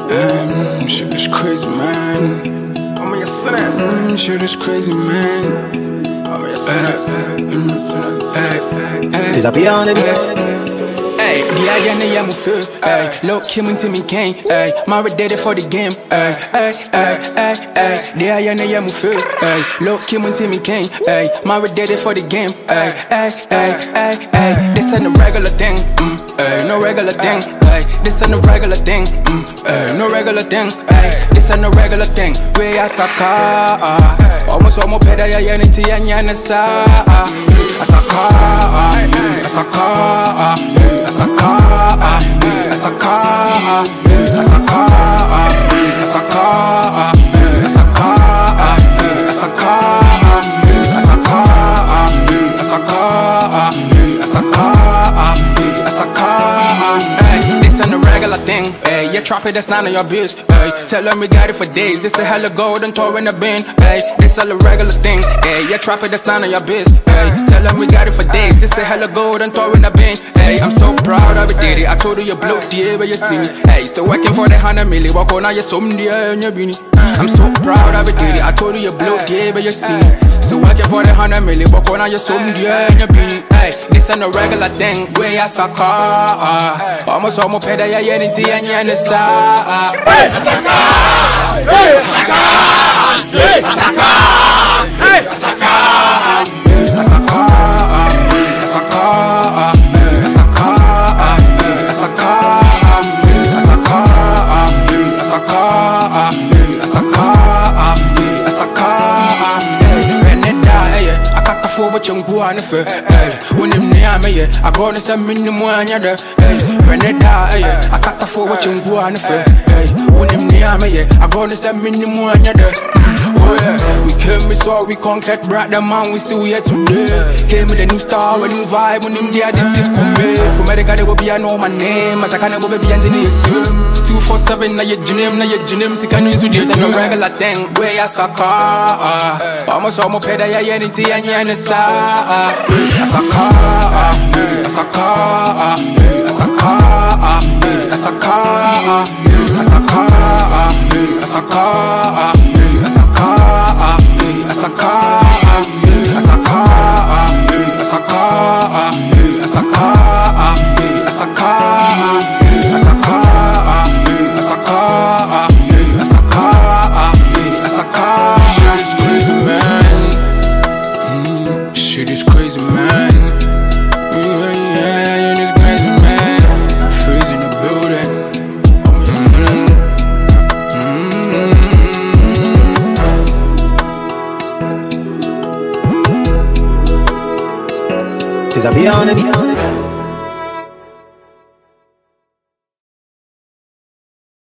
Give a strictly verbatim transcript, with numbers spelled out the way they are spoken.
Um, shit is crazy, man. I'm your son ass. Mm, shit is crazy, man. I'm your son ass. Is I be on it? Hey, the I am a feel. Hey, look, him into me cane. Hey, married dead for the game. Hey, hey, hey, hey, hey. The I am a feel. Hey, look, him into me cane. Hey, married dead for the game. Hey, hey, hey, hey, hey. This ain't a regular thing. Mm, hey, no regular thing. Hey, this ain't a regular thing. Mm, hey, no regular thing. Hey, this ain't a regular thing. We are saka. Almost almost better. Yeah, yeah, niti yeah, yeah, sa. Asaka, asaka, asaka, asaka, asaka, asaka, asaka, asaka, asaka, asaka. This ain't a regular thing. Hey, you trap it, that's none of your biz. Hey, tell them we got it for days. This a hella golden tour in the bin. Hey, this all a regular thing. Hey, you trap it, that's none of your biz. Hey, tell them we got it for days. This a hella golden tour in the bin. Hey, I'm so proud of it, did it. I told you you blew the air where you see me. Hey, still working for the hundred million. Walk on now, you're some the air in your beanie. I'm so proud of it, did it. I told you you blew the air where you see me. Still working for the hundred million. Walk on now, you're some the air in your beanie. Hey, this ain't a regular thing. Where you suck. Almost almost better, yeah, yeah, niti yeah, yeah, sa. Hey, Asaka! Hey, Asaka! Hey, Asaka! Hey, Asaka! Asaka, Asaka, Asaka, Asaka, Asaka, Asaka, Asaka, Asaka. Reneda, eh, akaka fo bo chungu anife. Eh, wonim ne ameye, agone se minimum anyada. Eh, Reneda, eh, akaka fo bo chungu anife. Eh, wonim ne ameye, agone se minimum anyada. Oh yeah, we came, we saw, we conquered, brought them man, we still here today. Came with a new star, a new vibe, when him there, this is Kumbe. Kumerica, they will be, I know my name, as I can't go baby, and in the two four seven, now your gym, now your gym, see can you do this, and a regular thing, where you sucker. Almost almost better, yeah, yeah, niti, and yeah, and sa. Asaka, Asaka, Asaka, Asaka, Asaka, Asaka, Asaka. Shit is crazy, man. Yeah, yeah, yeah, it's crazy, man. Freeze in the building. Is I be on it?